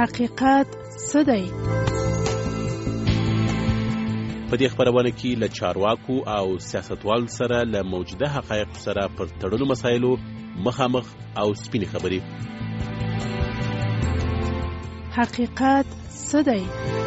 حقیقت څه دی؟ په دې خبرونه کې له چارواکو او سیاستوالو سره له موجوده حقایق سره پر تړلو مسایلو مخامخ او سپینې خبرې. حقیقت څه دی؟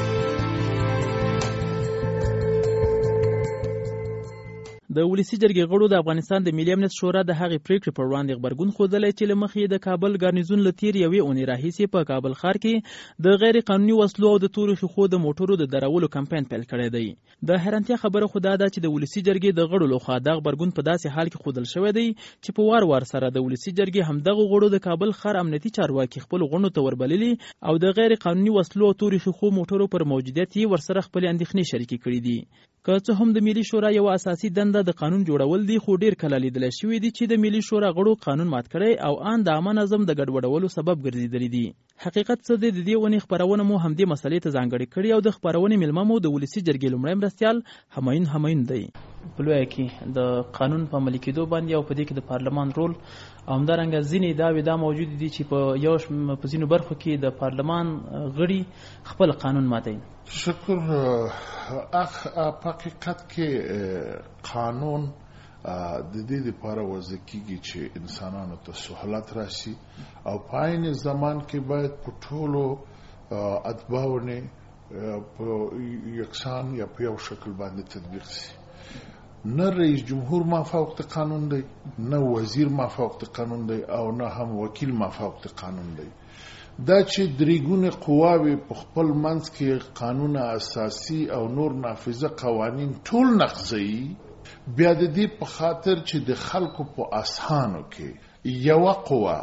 د ولسی جرګې غړو د افغانستان د ملي امنیت شورا د هغې پریکړې پر وړاندې غبرګون ښودلی چې له مخې د کابل ګارنیزون له تېرې یوې اونۍ راهیسې په کابل ښار کې د غیر قانوني وسلو او د تورو ښیښو د موټرو د درولو کمپاین پیل کړی دی. د حیرانتیا خبره خو دا ده چې د ولسی جرګې د غړو لخوا دا غبرګون په داسې حال کې ښودل شوی دی چې په وار وار سره د ولسی جرګې همدغه غړو د کابل ښار امنیتي چارواکي خپلو غړو ته وربللي او د غیر قانوني وسلو او تورو ښیښو موټرو پر موجودیت یې ورسره خپلې اندېښنې شریکې کړي دي. که څه هم د ملي شورا یو اساسي دنده د قانون جوړول دي، خو ډیر کله لیدل شوی دي چې د ملي شورا غړو قانون مات کړي او ان د عامه نظم د ګډوډولو سبب ګرځیدلی دي. حقیقت څه دی؟ د دې ونې خبرونه مو هم دې مسلې ته ځانګړې کړي او د خبرونې ملمه مو د ولسی جرګې لومړی مرستیال همایون دی. په لویه کې د قانون په عملي کېدو باندې او په دې کې د پارلمان رول او همدارنګه ځینې دعوې دا موجود دي چې په ځینو برخو کې د پارلمان غړي خپل قانون ماتوي. شکر. په حقیقت کې قانون د دې لپاره وضع کیږي چې انسانانو ته سهولت راشي او په عین زمان کې باید په ټولو اتباعونه په یکسان یا په یو شکل باندې تطبیق شي. نه رئیس جمهور مافوق قانون دی، نه وزیر مافوق قانون دی او نه هم وکیل مافوق قانون دی. دا چې دریګونه قواوی په خپل منځ کې قانون اساسي او نور نافذه قوانین ټول نقضي، بیا د دې په خاطر چې د خلکو په اسانو کې یو قوا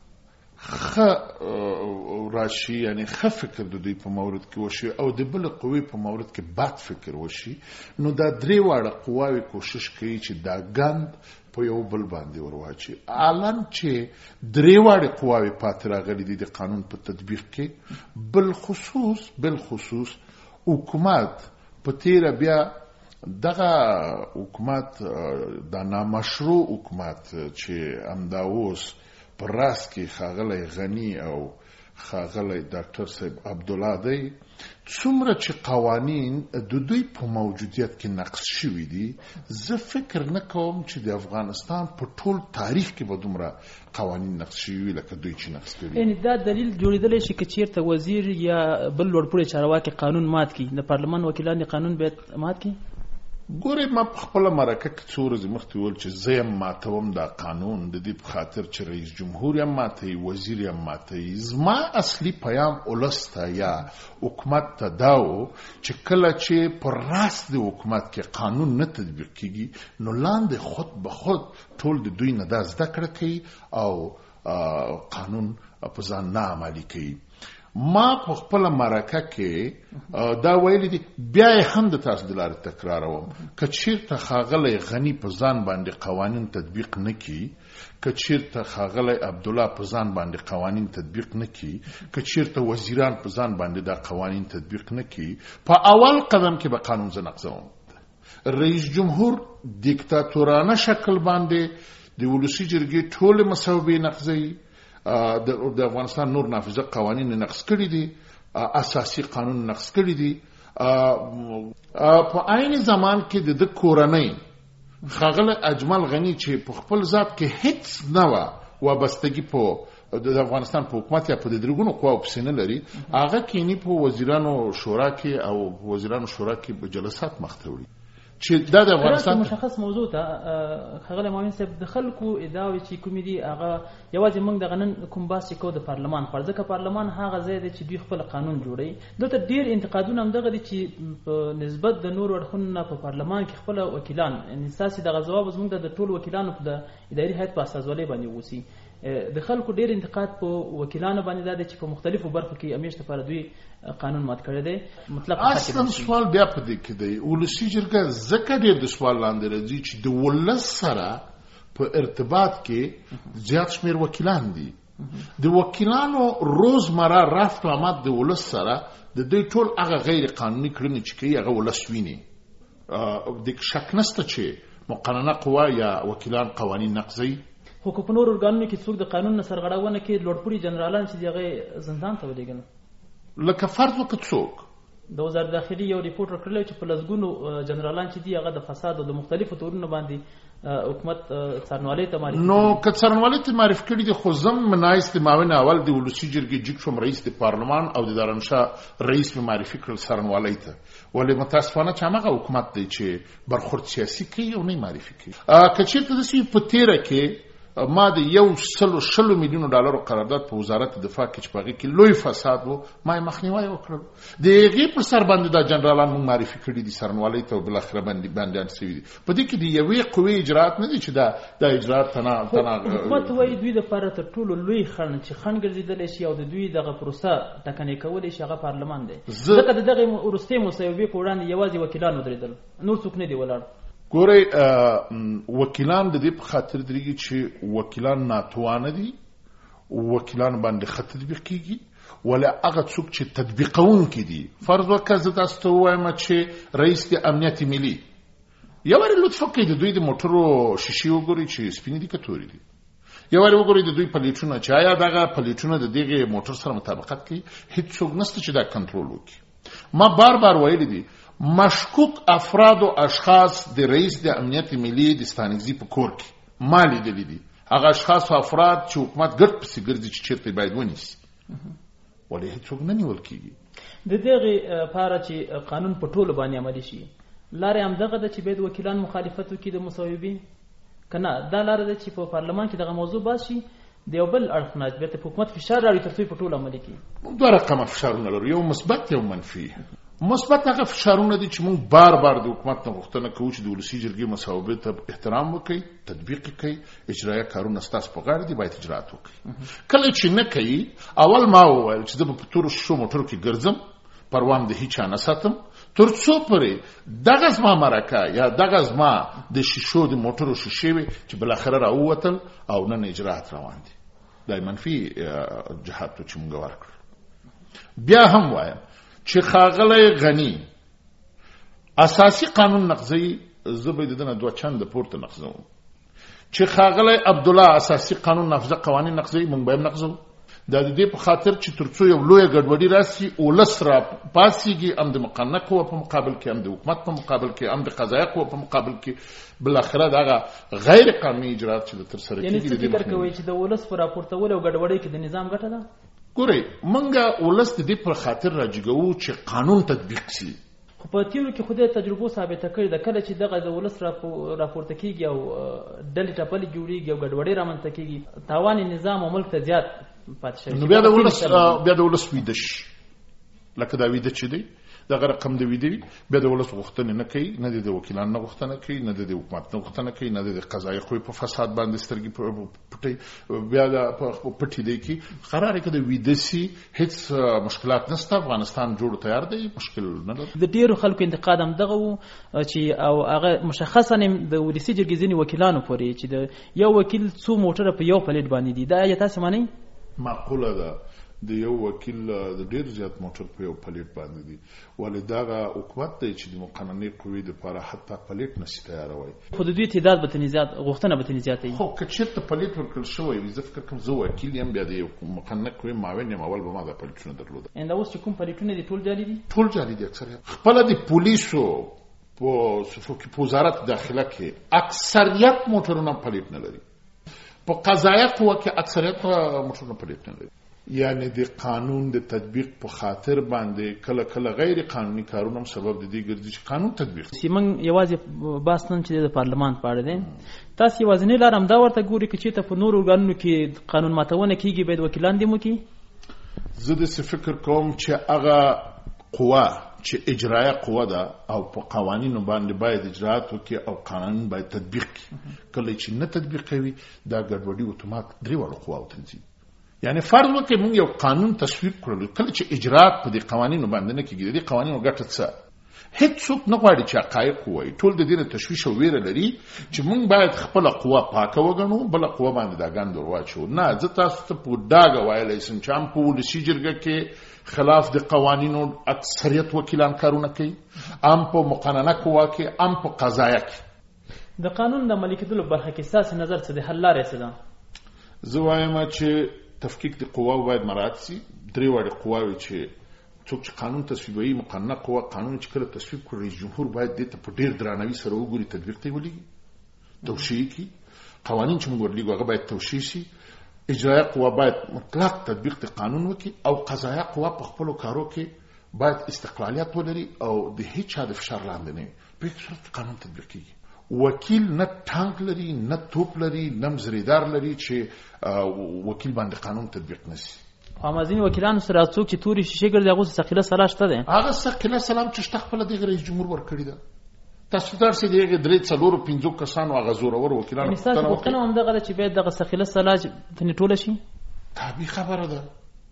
راشي، یعنی فکر د دوی په مورد کې وشي او د بل قوی په مورد کې بد فکر وشي، نو دا درې واړه قواوی کوشش کوي چې دا ګند په یو بل باندې ورواچي. الان چې درې واړه قواوی پاتې راغلي دي د قانون په تطبیق کې، بل خصوص حکومت په تیره بیا دغه حکومت د نامشروع حکومت چې همدا اوس پر راس کې ښاغلی غني او ښاغلی ډاکټر صاحب عبدالله دی، څومره چې قوانین د دوی په موجودیت کې نقض شوي دي، زه فکر نه کوم چې د افغانستان په ټول تاریخ کې به دومره قوانین نقض شوي لکه دوی چې نقض کړي. یعنی دا دلیل جوړېدلی شي که چېرته وزیر یا بل لوړپوړی چارواکي قانون مات کړي، د پارلمان وکیلان د قانون باید مات کړي. ګورې، ما په خپله مرکه کې څو ورځې مخکې ویل چې زه یم ماتوم دا قانون د دې په خاطر چې رئیس جمهور یم ماتوي، وزیر یم ماتوي. زما اصلي پیام ولس ته یا حکومت ته دا و چې کله چې پر راس د حکومت کې قانون نه تطبیق کېږي، نو لاندې خود به خود ټول د دوی نه دا زده کړه کوي او قانون په ځان نه عملي کوي. ما په خپل مرکه کې دا ویلي دي، بیا هم د تاسو د لارې تکراروم، که چېرته ښاغلی غني په ځان باندې قوانین تطبیق نه کړي، که چېرته ښاغلی عبدالله په ځان باندې قوانین تطبیق نه کړي، که چېرته وزیران په ځان باندې دا قوانین تطبیق نه کړي، په اول قدم کې به قانون زه نقضوم. رئیس جمهور دیکتاتورانه شکل باندې د ولسي جرګې ټولې مصوبې نقضوي، د افغانستان نور نافذه قوانین نقض کړي دي، اساسي قانون نقض کړي دي. په عین زمان کې د کورنۍ ښاغلی اجمل غني چې په خپل ذات کې هیڅ نه وابستګي په د افغانستان په حکومت یا په درګونو قواو پسې نه لري، هغه کینی په وزیرانو شورا کې او وزیرانو شورا کې په جلسات مخته وړي چې دا د افغانستان مشخص موضوع ته ښاغلی معاون صاحب د خلکو ادعاوې چې کومې دي هغه یوازې موږ دغه نن کوم بحث چې کوو د پارلمان پر ځکه پارلمان هغه ځای دی چې دوی خپل قانون جوړوي. دلته ډېر انتقادونه همدغه دي چې په نسبت د نورو اړخونو نه په پارلمان کې خپل وکیلان، یعنې ستاسې دغه ځواب زموږ د ټولو وکیلانو په د اداري هیئت په استازولۍ باندې اوسي. د خلکو ډېر انتقاد په وکیلانو باندې دا دی چې په مختلفو برخو کې همیشه لپاره دوی قانون مات کړی دی. مطلب اصلا سوال بیا په دې کې دی، ولسي جرګه ځکه ډېر د سوال لاندې راځي چې د ولس سره په ارتباط کې زیات شمېر وکیلان دي. د وکیلانو روزمره رفت آمد د ولس سره د دوی ټول هغه غیر قانوني کړنې چې کوي هغه ولس ویني. د شک نشته چې مقننه قوا یا وکیلان قوانین نقضوي. خو په نور ارګانونو کې څوک د قانون نه سرغړونه کوي، لوړپوړي جنرالان چې دغه زندان ته ولېږل. لکه فرض وکړه څوک د وزارت داخلي یو ریپورټ ورکړلی چې په لسګونو جنرالان چې دي هغه د فساد او د مختلفو تورونو باندې حکومت څارنوالۍ ته معرفي نو که څارنوالۍ ته معرفي کړي دي خو زم منایست معاون اول د ولسي جرګې جګ شوم رئیس د پارلمان او د دارنشاه رئیس په معرفي کړل څارنوالۍ ته ولې متاسفانه چې هغه حکومت دی چې برخورد سیاسي کوي او نه معرفي کوي که چېرته داسې په تیره کې ما د 100 میلیونو ډالرو قرارداد په وزارت دفاع کې چې په هغې کې لوی فساد و ما یې مخنیوی وکړل د هغې پر سر باندې دا جنرالان موږ معرفي کړي دي څارنوالۍ ته او بالاخره بندیان شوي دي په دې کې د یوې قوې اجرات نه دي چې دا اجرات حکومت وایي دوی دپاره تر ټولو لوی خنډ چې خنډ ګرځېدلی شي او د دوی دغه پروسه ټکنۍ کولی شي هغه پارلمان دی ځکه د دغې وروستۍ مصوبې په وړاندې یوازې وکیلان ودرېدل نور څوک نه دي ولاړ ګورئ وکیلان د دې په خاطر درېږي چې وکیلان ناتوانه دي وکیلان باندې ښه تطبیق کېږي ولې هغه څوک چې تطبیقونکي دي فرض وکړه زه تاسو ته ووایم چې رئیس د امنیت ملي یو وارې لطف وکړئ د دوی د موټرو شیشې وګورئ چې سپینې دي که تورې دي یو وارې وګورئ د دوی پلیټونه چې آیا دغه پلیټونه د دغې موټر سره مطابقت کوي هېڅوک نشته چې دا کنټرول وکړي ما بار ویلي دي مشکوک افراد و اشخاص د رئیس د امنیت ملي د ستانکزي په کور کې ما لیدلي دي هغه اشخاص او افراد چې حکومت ګرد پسې ګرځي چې چېرته باید ونیسي ولې هېڅوک نه نیول کېږي د دغې لپاره چې قانون په ټولو باندې عملي شي لارې همدغه ده چې باید وکیلان مخالفت وکړي د مصوبې که نه دا لاره ده چې په پارلمان کې دغه موضوع باز شي د یو بل اړخ نه بیرته په حکومت فشار راوړي تر څو یې په ټولو عملي کړي موږ دوه رقمه فشارونه لرو یو مثبت یو منفي مثبت هغه فشارونه دي چې موږ بار د حکومت نه غوښتنه کوو چې د ولسي جرګې مصوبې ته احترام وکړي تطبیق کوي اجرایه کارونه ستاسو په غاړه دي باید اجرات وکړي کله چې نه کوي اول ما وویل چې زه به په تورو شیشو موټرو کې ګرځم پروام د هیچا نه ساتم تر څو پورې دغه زما مرکه یا دغه زما د شیشو د موټرو شیشې وي چې بالاخره راووتل او نن اجرات روان دي دا منفي جهات چې موږ ورکړو بیا هم وایم چې ښاغلی غني اساسي قانون نقضوي زه به د ده نه دوه چنده پورته نقضوم چې ښاغلی عبدالله اساسي قانون نافذه قوانین نقضوي موږ به هم نقضوو دا د دې په خاطر چې تر څو یو لویه ګډوډي راسي ولس را پاسېږي هم د مقننه قوه په مقابل کې هم د حکومت په مقابل کې هم د قضایه قوه په مقابل کې بالاخره دغه غیر قانوني اجرات چې د ترسره کېږي یعنې څه فکر کوئ چې د ولس په راپورتولو او ګډوډۍ کې د نظام ګټه ده ګورئ موږ ولس د دې پر خاطر راجګوو چې قانون تطبیق شي خو په تیرو کې خو د تجربو ثابته کړې ده کله چې دغه د ولس راپورته کېږي او ډلې ټپلې جوړېږي او ګډوډۍ رامنځته کېږي تاوان نظام او ملک ته زیات پاتې شوی نو بیا د ولس ویده شي لکه دا ویده چې دی دغه رقم د ویده وي بیا د ولس غوښتنې نه کوي نه د وکیلانو نه غوښتنه کوي نه د حکومت نه غوښتنه کوي نه د قضایي قوې په فساد باندې سترګې پټوي بیا د پټې دی کې قراره کې د ویده سي هیڅ مشکلات نشته افغانستان جوړ تیار دی مشکل نه لري د ډېرو خلکو انتقاد هم دغه و چې او هغه مشخصا د ولسي جرګې ځینې وکیلانو پورې چې د یو وکیل څو موټره په یو پلیټ باندې دي دا یا تاسې منئ معقوله ده د یو وکیل د ډیر زیات موټر په یو پلیټ باندې دي ولې دغه حکومت دی چې د مقننې قوې دپاره حتی پلیټ نشي تیاروي خو د دوی تعداد به ترې زیات غوښتنه به ترې زیاته وي خو که چېرته پلیټ ورکړل شوی وي زه فکر کوم زه وکیل یم بیا د یو مقننه قوې معاون یم اول به ما دا پلیټونه درلوده دا اوس چې کوم پلیټونه دي ټول جعلي دي ټول جعلي دي اکثریت خپله د پولیسو په وزارت داخله کې اکثریت موټرونه پلیټ نه لري په قضایه قوه کې اکثریت موټرونه پلیټ نه لري یعنی د قانون د تطبیق په خاطر باندې کله کله غیر قانوني کارونه هم سبب د دې ګرځي چې قانون تطبیق شي موږ یوازې بحث نن چې د پارلمان په اړه دی تاسو یوازینۍ لار همدا ورته ګورئ که چېرته په نورو ارګانونو کې قانون ماتونه کېږي باید وکیلان دې وکړي زه داسې فکر کوم چې هغه قوه چې اجرایه قوه ده او په قوانینو باندې باید اجرات وکړي او قانون باید تطبیق کړي کله چې نه تطبیق کوي دا ګډوډي اتومات درې واړو قواو تنظیم یعنی فرض وکړئ موږ یو قانون تصویب کړلو کله چې اجرات په دې قوانینو باندې نه کېږي د دې قوانینو ګټه څه هیڅوک نه غواړي چې حقایق ووایي ټول د دې نه تشویش او ویره لري چې موږ باید خپله قوه پاکه وګڼو بله قوه باندې دا ګند ور واچوو نه زه تاسو ته په ډاګه ویلی شم چې هم په ولسي جرګه کې خلاف د قوانینو اکثریت وکیلان کارونه کوي هم په مقننه قوه کې هم په قضایه کې د قانون د عملي کېدلو برخه کې ستاسې نظر څه دی حل لارې څه ده زه وایم چې تفکیک د قواو باید مراعات شي درې واړې قواوې چې څوک چې قانون تصویبوي مقننه قوه قانون چې کله تصویب کړي رئیس جمهور باید دې ته په ډیر درناوي سره وګوري تطبیق ته ولېږي توشیح کړي قوانین چې موږ ورلیږو هغه باید توشیح شي اجرایه قوه باید مطلق تطبیق د قانون وکړي او قضایه قوه په خپلو کارو کې باید استقلالیت ولري او د هیڅ چا د فشار لاندې نه وي په هیڅ صورت قانون تطبیق کیږي وکیل نه ټانک لري نه توپ لري نه مزریدار لري چې وکیل باندې قانون تطبیق نشي امازین وکیلانو سره څوک چې توري شیشه ګرځي هغه ثقيله سلا شته ده هغه ثقيله سلام چې خپل د رئیس جمهور ورکړي ده تاسو درسي دیغه درې څلور پنځو کسانو هغه زورور وکیلانو پښتنه هم دغه چې باید دغه ثقيله سلا ته ټوله شي تابع خبره ده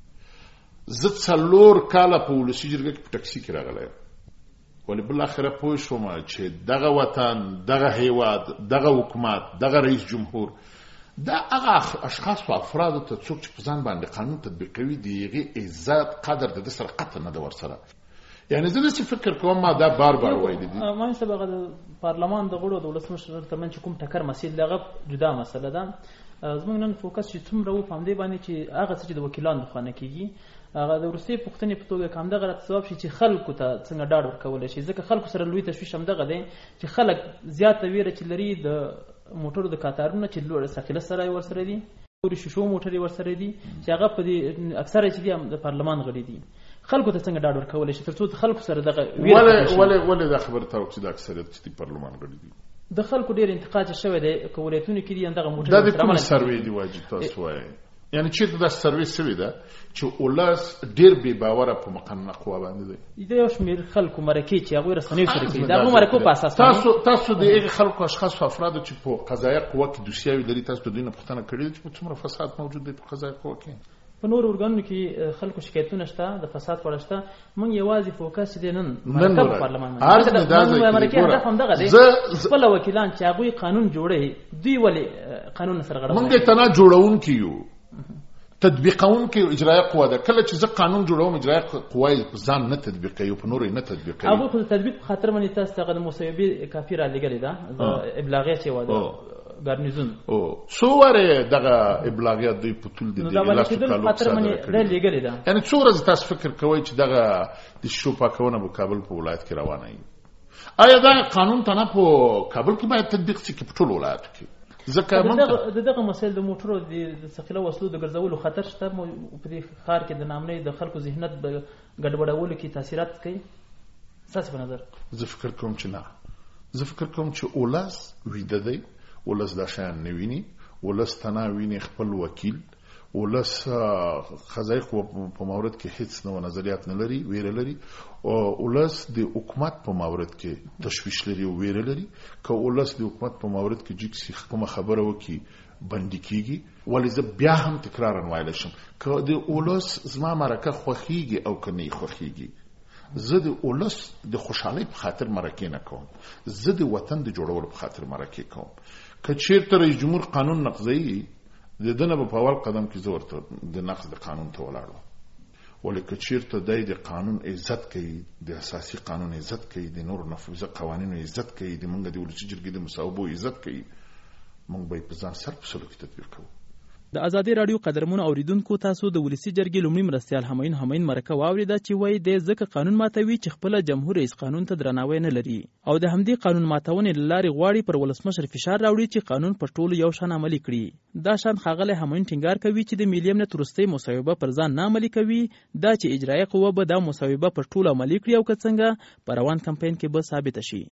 زه څلور کاله په ولسی جرګه کې په ټاکسي کې راغلی ولی بل اخره پوه شوم چې دغه وطن دغه هیواد دغه حکومت دغه رئیس جمهور دا هغه اشخاص او افراد ته څوک چې په ځان باندې قانون تطبیقوي دیغه عزت قدر د سره قطع نه د ورسره یعنی زه چې فکر کوم ما دا بار وایي دي ما سبقه د پارلمان د غړو د ولسمشر ترمنځ کوم ټکر مسیل دغه جدا مسله ده زموږ نن فوکس چې څومره و په دې باندې چې هغه چې د وکیلانو خانه کیږي هغه د روسي پښتنې په توګه کوم دغه ثواب شي چې خلکو ته څنګه ډاډ ورکول شي ځکه خلکو سره لوی تشویش هم دغه دی چې خلک زیاته ویره چې لري د موټرو د کاتارونو چې لوړ ثقيله سره ورسره دي او شیشو موټري ورسره دي چې هغه په دې اکثره چې د پارلمان غړي دي خلکو ته څنګه ډاډ ورکول شي ترڅو خلکو سره دغه ولا دا خبره ته چې د اکثریت چې پارلمان غړي دي د خلکو ډیر انتقاد شوی دی کولایتونه کې دي دغه موټر د کوم سروې دی واجب تاسو وایي یعنی چې دا سروې سوي ده چې اولس ډیر بي باور په مقننه قوه باندې دی د یو شمیر خلکو مرکه چې هغه رسنۍ سره کوي دا مرکه په اساس تاسو د خلکو اشخاص او افراد چې په قضایه قوه کې دوسیاوي لري تاسو د دوی نه پوښتنه کړې چې څومره فساد موجود دی په قضایه قوه کې په نور ورګانو کې خلکو شکایتونه شته د فساد په اړه شته مونږ یوازې فوکس دي نن مرکه پارلمان مرکه هدف هم دغه دی خپل وکیلان چې هغه قانون جوړي دوی ولې قانون سره غړي مونږ ته جوړون کیو تطبیقون کې اجرایه قوه ده کله چې زه قانون جوړوم اجرایه قوه ځان نه تطبیقوي او په نور نه تطبیقوي هغه خو تطبیق خاطر باندې تاسو ته د مصوبې کافی را لګلې ده ابلاغیه چې واده ګارنیزون او څوره دغه ابلاغیات دوی په ټول دي د لاسو تعلق سره لګلې ده یعنی څوره تاسو فکر کوئ چې دغه د شو پاکونه په کابل په ولایت کې روانه وي آیا دا قانون تنه په کابل کې باید تطبیق شي په ټول ولایت کې ځکه دغه مسایل د موټرو د ثقيله وسلو د ګرځولو خطر شته په دې ښار کې د نامنۍ د خلکو ذهنیت د ګډوډولو کې تاثیرات کوي تاسو په نظر زه فکر کوم چې نه زه فکر کوم چې اولس ویده دی اولس دا شان نه ویني اولس تنا ویني خپل وکیل اولس قضایي قوه په مورد کې هیڅ نو نظریات نه لري ویره لري او اولس د حکومت په مورد کې تشویش لري او ویره لري که اولس د حکومت په مورد کې چې کومه خبره وکي بندي کیږي ولې زه بیا هم تکرار وایل شم که د اولس زما مرکه خوخيږي او کني خوخيږي زه د اولس د خوشحالۍ په خاطر مرکه نه کوم زه د وطن د جوړولو په خاطر مرکه کوم که چیرته رئیس جمهور قانون نقضي د دنه په اول قدم کې زورته د نقض د قانون ته ولاړو ولیکن چیرته د قانون عزت کوي د اساسي قانون عزت کوي د نور نفوذ قوانینو عزت کوي د منګه د ولسی جرګې د مصوبو عزت کوي موږ به په ځان سر په سلوک تطبیق کوو د ازادي رادیو قدرمنو اوریدونکو تاسو د ولسی جرګې لومړی مرستيال همین مرکه واوریده چې وایي د ځکه قانون ماتوي چې خپل جمهور رئیس قانون ته درناوی نه لري او د همدې قانون ماتونې لارې غواړي پر ولسمشر فشار راوړي چې قانون پر ټولو یو شان عملي کړي دا شان خاغله همین ټینګار کوي چې د ملي امنیت وروستۍ مصوبه پر ځان نه عملي کوي دا چې اجرایي قوه به دا مصوبه پر ټولو عملي کړي او که څنګه پر روان کمپاین کې به ثابت شي